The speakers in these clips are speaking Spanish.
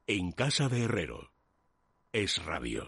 En casa de Herrero. Es Radio.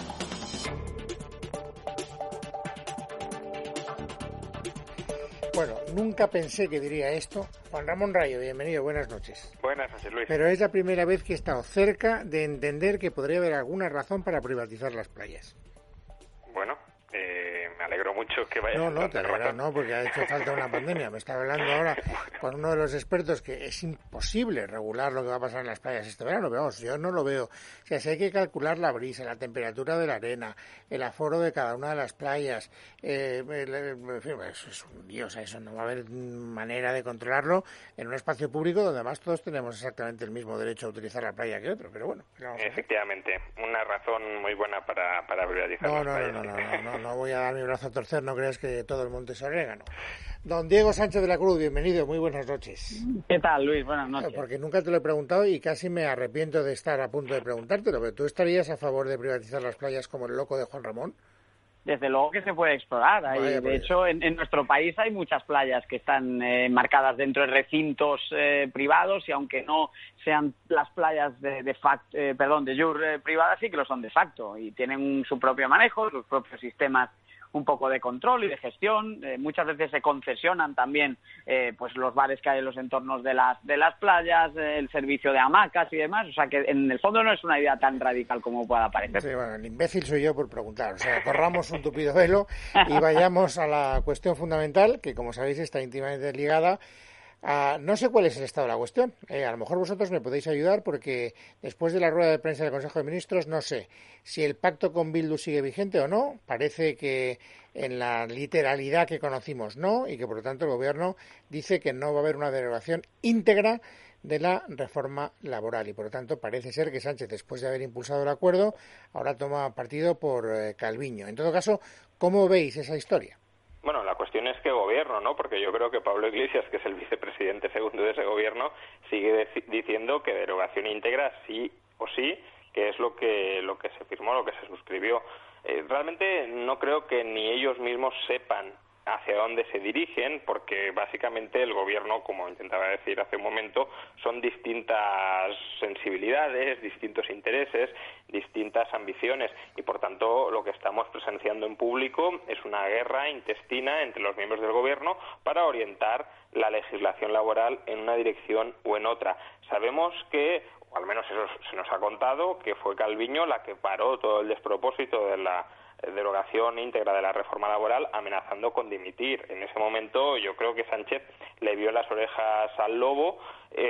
Bueno, nunca pensé que diría esto. Juan Ramón Rayo, bienvenido, buenas noches. Buenas noches, Luis. Pero es la primera vez que he estado cerca de entender que podría haber alguna razón para privatizar las playas. Bueno, me alegro mucho que vayas a No, te alegro, no, porque ha hecho falta una pandemia. Me está hablando ahora con uno de los expertos que es imposible regular lo que va a pasar en las playas este verano. Pero vamos, yo no lo veo. O sea, si hay que calcular la brisa, la temperatura de la arena, el aforo de cada una de las playas, en fin, eso es un lío. O sea, eso no va a haber manera de controlarlo en un espacio público donde además todos tenemos exactamente el mismo derecho a utilizar la playa que otro. Pero bueno, efectivamente, una razón muy buena para privatizar las playas. No voy a dar mi brazo a torcer, no creas que todo el monte es orégano. Don Diego Sánchez de la Cruz, bienvenido, muy buenas noches. ¿Qué tal, Luis? Buenas noches. Porque nunca te lo he preguntado y casi me arrepiento de estar a punto de preguntártelo, pero ¿tú estarías a favor de privatizar las playas como el loco de Juan Ramón? Desde luego que se puede explorar. De hecho, en nuestro país hay muchas playas que están marcadas dentro de recintos privados y aunque no sean las playas de jure privadas, sí que lo son de facto y tienen su propio manejo, sus propios sistemas un poco de control y de gestión. Muchas veces se concesionan también pues los bares que hay en los entornos de las playas, el servicio de hamacas y demás. O sea que en el fondo no es una idea tan radical como pueda parecer. Sí, bueno, el imbécil soy yo por preguntar. O sea, corramos un tupido velo y vayamos a la cuestión fundamental, que como sabéis está íntimamente ligada. No sé cuál es el estado de la cuestión. A lo mejor vosotros me podéis ayudar porque después de la rueda de prensa del Consejo de Ministros no sé si el pacto con Bildu sigue vigente o no. Parece que en la literalidad que conocimos no, y que por lo tanto el Gobierno dice que no va a haber una derogación íntegra de la reforma laboral y por lo tanto parece ser que Sánchez, después de haber impulsado el acuerdo, ahora toma partido por Calviño. En todo caso, ¿cómo veis esa historia? Bueno, la cuestión es qué gobierno, ¿no? Porque yo creo que Pablo Iglesias, que es el vicepresidente segundo de ese gobierno, sigue diciendo que derogación íntegra sí o sí, que es lo que se firmó, lo que se suscribió. Realmente no creo que ni ellos mismos sepan hacia dónde se dirigen, porque básicamente el gobierno, como intentaba decir hace un momento, son distintas sensibilidades, distintos intereses, distintas ambiciones y por tanto lo que estamos presenciando en público es una guerra intestina entre los miembros del gobierno para orientar la legislación laboral en una dirección o en otra. Sabemos que, o al menos eso se nos ha contado, que fue Calviño la que paró todo el despropósito de la derogación íntegra de la reforma laboral, amenazando con dimitir. En ese momento yo creo que Sánchez le vio las orejas al lobo,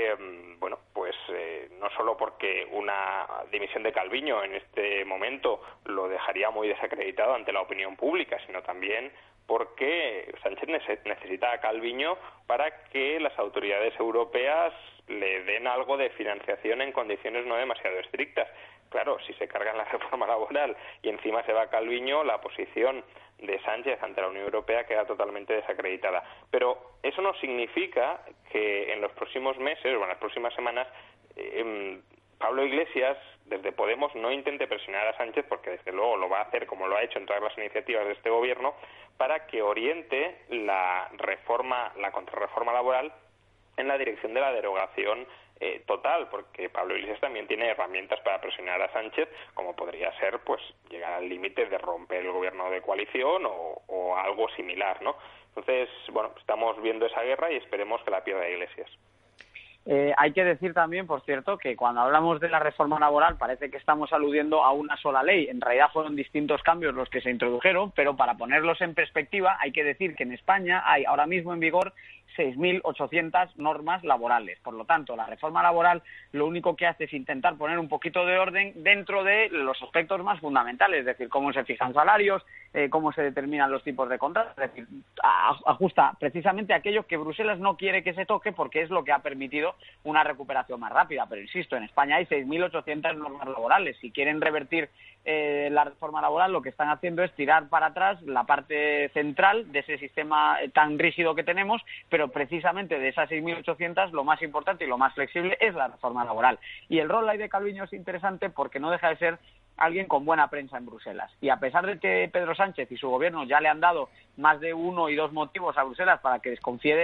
no solo porque una dimisión de Calviño en este momento lo dejaría muy desacreditado ante la opinión pública, sino también porque Sánchez necesita a Calviño para que las autoridades europeas le den algo de financiación en condiciones no demasiado estrictas. Claro, si se cargan la reforma laboral y encima se va Calviño, la posición de Sánchez ante la Unión Europea queda totalmente desacreditada. Pero eso no significa que en los próximos meses o en las próximas semanas Pablo Iglesias, desde Podemos, no intente presionar a Sánchez, porque desde luego lo va a hacer como lo ha hecho en todas las iniciativas de este gobierno, para que oriente la contrarreforma laboral en la dirección de la derogación total, porque Pablo Iglesias también tiene herramientas para presionar a Sánchez, como podría ser pues llegar al límite de romper el gobierno de coalición o algo similar, ¿no? Entonces, bueno, estamos viendo esa guerra y esperemos que la pierda Iglesias. Hay que decir también, por cierto, que cuando hablamos de la reforma laboral parece que estamos aludiendo a una sola ley. En realidad fueron distintos cambios los que se introdujeron, pero para ponerlos en perspectiva hay que decir que en España hay ahora mismo en vigor 6.800 normas laborales. Por lo tanto, la reforma laboral lo único que hace es intentar poner un poquito de orden dentro de los aspectos más fundamentales, es decir, cómo se fijan salarios, cómo se determinan los tipos de contratos, es decir, ajusta precisamente aquello que Bruselas no quiere que se toque porque es lo que ha permitido una recuperación más rápida. Pero insisto, en España hay 6.800 normas laborales. Si quieren revertir la reforma laboral, lo que están haciendo es tirar para atrás la parte central de ese sistema tan rígido que tenemos, pero precisamente de esas 6.800 lo más importante y lo más flexible es la reforma laboral. Y el rol ahí de Calviño es interesante porque no deja de ser alguien con buena prensa en Bruselas. Y a pesar de que Pedro Sánchez y su gobierno ya le han dado más de 1 y 2 motivos a Bruselas para que desconfíe de él,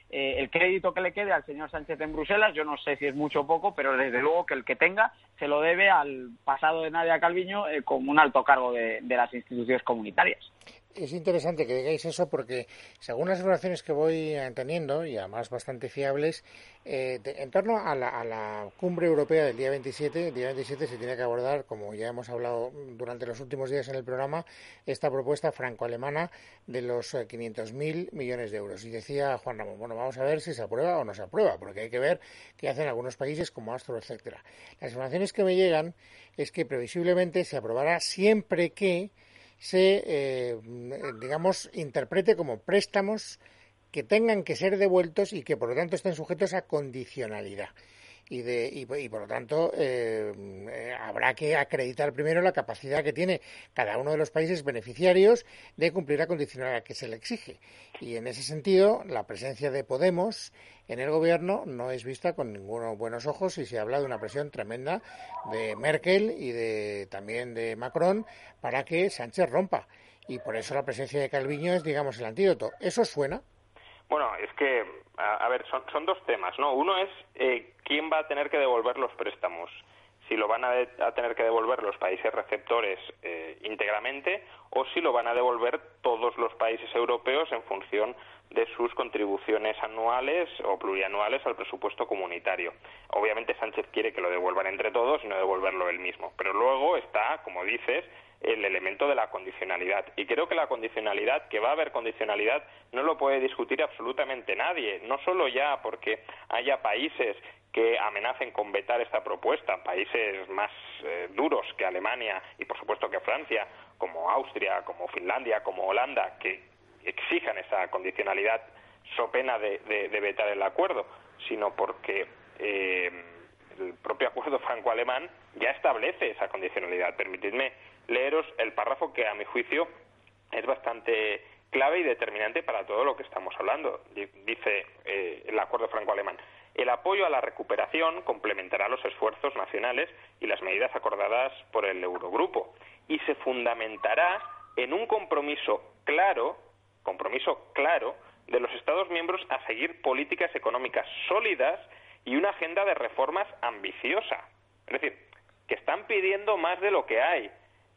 el crédito que le quede al señor Sánchez en Bruselas, yo no sé si es mucho o poco, pero desde luego que el que tenga se lo debe al pasado de Nadia Calviño como un alto cargo de las instituciones comunitarias. Es interesante que digáis eso porque, según las informaciones que voy teniendo, y además bastante fiables, en torno a la cumbre europea del día 27, el día 27 se tiene que abordar, como ya hemos hablado durante los últimos días en el programa, esta propuesta franco-alemana de los 500.000 millones de euros. Y decía Juan Ramón, bueno, vamos a ver si se aprueba o no se aprueba, porque hay que ver qué hacen algunos países como Astro, etcétera. Las informaciones que me llegan es que previsiblemente se aprobará siempre que se, interprete como préstamos que tengan que ser devueltos y que por lo tanto estén sujetos a condicionalidad. Y por lo tanto habrá que acreditar primero la capacidad que tiene cada uno de los países beneficiarios de cumplir la condicionalidad que se le exige. Y en ese sentido, la presencia de Podemos en el gobierno no es vista con ningunos buenos ojos y se habla de una presión tremenda de Merkel y también de Macron para que Sánchez rompa. Y por eso la presencia de Calviño es, digamos, el antídoto. ¿Eso suena? Bueno, es que, a ver, son dos temas, ¿no? Uno es quién va a tener que devolver los préstamos, si lo van a tener que devolver los países receptores íntegramente o si lo van a devolver todos los países europeos en función de sus contribuciones anuales o plurianuales al presupuesto comunitario. Obviamente Sánchez quiere que lo devuelvan entre todos y no devolverlo él mismo, pero luego está, como dices, el elemento de la condicionalidad. Y creo que la condicionalidad, que va a haber condicionalidad, no lo puede discutir absolutamente nadie, no solo ya porque haya países que amenacen con vetar esta propuesta, países más duros que Alemania y por supuesto que Francia, como Austria, como Finlandia, como Holanda, que exijan esa condicionalidad so pena de vetar el acuerdo, sino porque el propio acuerdo franco-alemán ya establece esa condicionalidad. Permitidme leeros el párrafo que a mi juicio es bastante clave y determinante para todo lo que estamos hablando. Dice el acuerdo franco-alemán: el apoyo a la recuperación complementará los esfuerzos nacionales y las medidas acordadas por el Eurogrupo y se fundamentará en un compromiso claro de los Estados miembros a seguir políticas económicas sólidas y una agenda de reformas ambiciosa. Es decir, que están pidiendo más de lo que hay.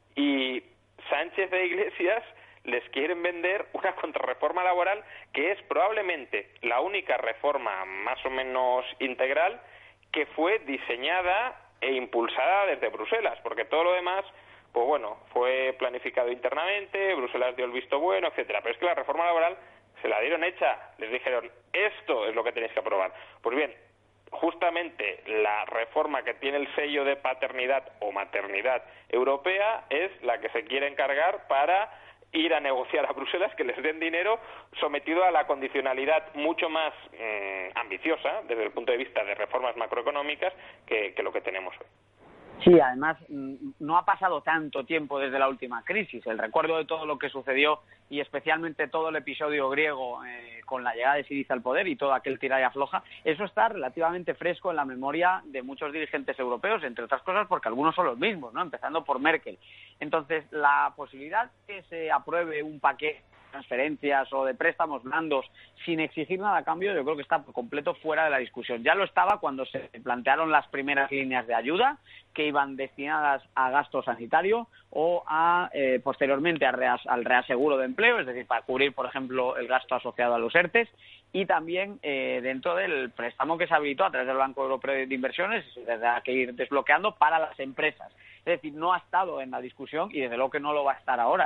Y Sánchez e Iglesias les quieren vender una contrarreforma laboral que es probablemente la única reforma más o menos integral que fue diseñada e impulsada desde Bruselas, porque todo lo demás, pues bueno, fue planificado internamente, Bruselas dio el visto bueno, etcétera. Pero es que la reforma laboral se la dieron hecha, les dijeron, esto es lo que tenéis que aprobar. Pues bien, justamente la reforma que tiene el sello de paternidad o maternidad europea es la que se quiere encargar para ir a negociar a Bruselas que les den dinero sometido a la condicionalidad mucho más ambiciosa desde el punto de vista de reformas macroeconómicas que lo que tenemos hoy. Sí, además no ha pasado tanto tiempo desde la última crisis. El recuerdo de todo lo que sucedió y especialmente todo el episodio griego con la llegada de Syriza al poder y todo aquel tira y afloja, eso está relativamente fresco en la memoria de muchos dirigentes europeos, entre otras cosas porque algunos son los mismos, ¿no? Empezando por Merkel. Entonces, la posibilidad que se apruebe un paquete de transferencias o de préstamos blandos sin exigir nada a cambio, yo creo que está por completo fuera de la discusión. Ya lo estaba cuando se plantearon las primeras líneas de ayuda que iban destinadas a gasto sanitario o posteriormente al reaseguro de empleo, es decir, para cubrir, por ejemplo, el gasto asociado a los ERTES, y también dentro del préstamo que se habilitó a través del Banco Europeo de Inversiones, se tendrá que ir desbloqueando para las empresas. Es decir, no ha estado en la discusión y desde luego que no lo va a estar ahora.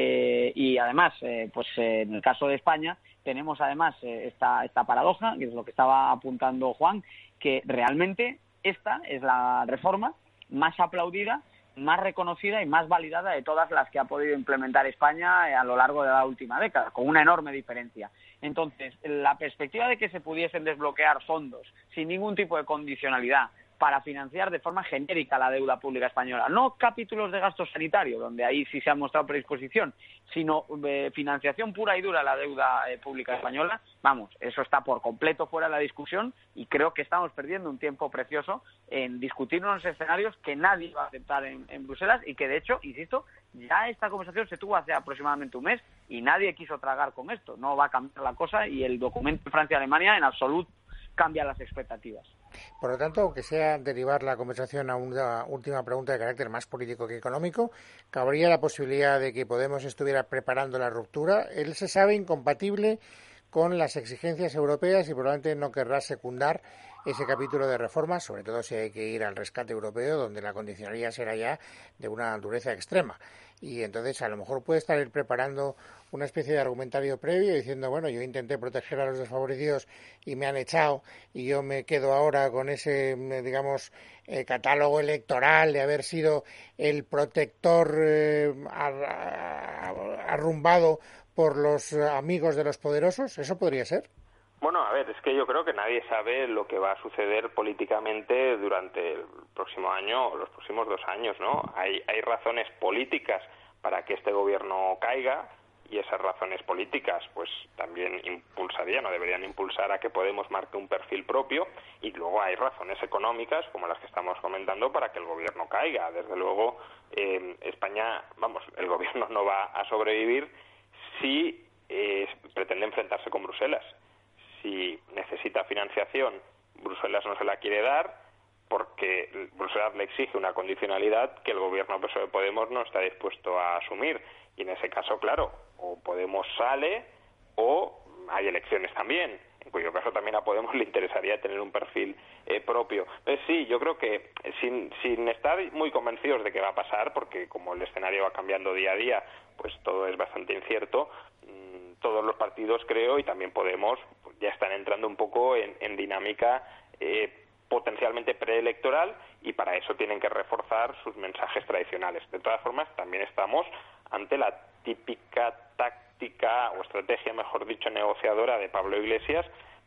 Y además, en el caso de España, tenemos además esta paradoja, que es lo que estaba apuntando Juan, que realmente esta es la reforma más aplaudida, más reconocida y más validada de todas las que ha podido implementar España a lo largo de la última década, con una enorme diferencia. Entonces, la perspectiva de que se pudiesen desbloquear fondos sin ningún tipo de condicionalidad para financiar de forma genérica la deuda pública española, no capítulos de gasto sanitario, donde ahí sí se ha mostrado predisposición, sino financiación pura y dura de la deuda pública española, vamos, eso está por completo fuera de la discusión y creo que estamos perdiendo un tiempo precioso en discutir unos escenarios que nadie va a aceptar en Bruselas y que, de hecho, insisto, ya esta conversación se tuvo hace aproximadamente un mes y nadie quiso tragar con esto. No va a cambiar la cosa y el documento de Francia-Alemania en absoluto cambia las expectativas. Por lo tanto, aunque sea derivar la conversación a una última pregunta de carácter más político que económico, cabría la posibilidad de que Podemos estuviera preparando la ruptura. Él se sabe incompatible con las exigencias europeas y probablemente no querrá secundar ese capítulo de reformas, sobre todo si hay que ir al rescate europeo, donde la condicionalidad será ya de una dureza extrema. Y entonces a lo mejor puede estar él preparando una especie de argumentario previo diciendo, bueno, yo intenté proteger a los desfavorecidos y me han echado y yo me quedo ahora con ese, digamos, catálogo electoral de haber sido el protector arrumbado por los amigos de los poderosos. ¿Eso podría ser? Bueno, a ver, es que yo creo que nadie sabe lo que va a suceder políticamente durante el próximo año o los próximos 2 años, ¿no? Hay razones políticas para que este gobierno caiga y esas razones políticas pues también impulsarían o deberían impulsar a que Podemos marque un perfil propio, y luego hay razones económicas como las que estamos comentando para que el gobierno caiga. Desde luego, España, el gobierno no va a sobrevivir si pretende enfrentarse con Bruselas. Si necesita financiación, Bruselas no se la quiere dar porque Bruselas le exige una condicionalidad que el gobierno PSOE Podemos no está dispuesto a asumir. Y en ese caso, claro, o Podemos sale o hay elecciones también, en cuyo caso también a Podemos le interesaría tener un perfil propio. Entonces sí, yo creo que sin estar muy convencidos de que va a pasar, porque como el escenario va cambiando día a día, pues todo es bastante incierto, todos los partidos, creo, y también Podemos, pues ya están entrando un poco en dinámica potencialmente preelectoral, y para eso tienen que reforzar sus mensajes tradicionales. De todas formas, también estamos ante la típica táctica o estrategia, mejor dicho, negociadora de Pablo Iglesias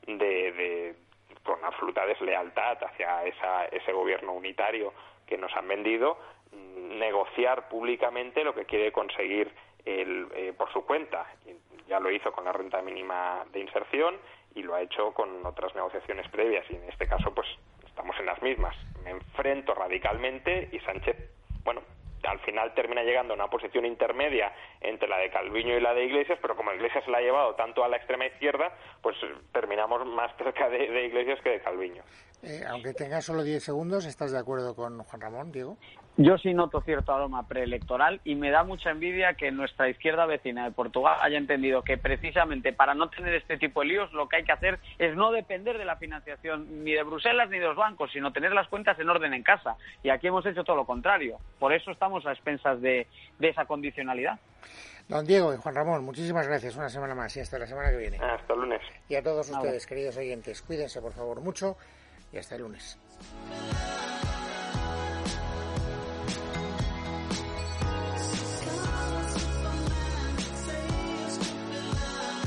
con absoluta deslealtad hacia ese gobierno unitario que nos han vendido, negociar públicamente lo que quiere conseguir por su cuenta. Ya lo hizo con la renta mínima de inserción y lo ha hecho con otras negociaciones previas, y en este caso pues estamos en las mismas. Me enfrento radicalmente y Sánchez, al final termina llegando a una posición intermedia entre la de Calviño y la de Iglesias, pero como Iglesias se la ha llevado tanto a la extrema izquierda, pues terminamos más cerca de Iglesias que de Calviño. Aunque tengas solo 10 segundos, ¿estás de acuerdo con Juan Ramón, Diego? Yo sí noto cierto aroma preelectoral y me da mucha envidia que nuestra izquierda vecina de Portugal haya entendido que precisamente para no tener este tipo de líos lo que hay que hacer es no depender de la financiación ni de Bruselas ni de los bancos, sino tener las cuentas en orden en casa. Y aquí hemos hecho todo lo contrario. Por eso estamos a expensas de esa condicionalidad. Don Diego y Juan Ramón, muchísimas gracias. Una semana más y hasta la semana que viene. Hasta el lunes. Y a todos ustedes, queridos oyentes, cuídense por favor mucho y hasta el lunes.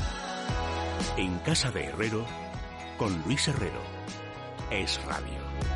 En Casa de Herrero, con Luis Herrero. Es Radio.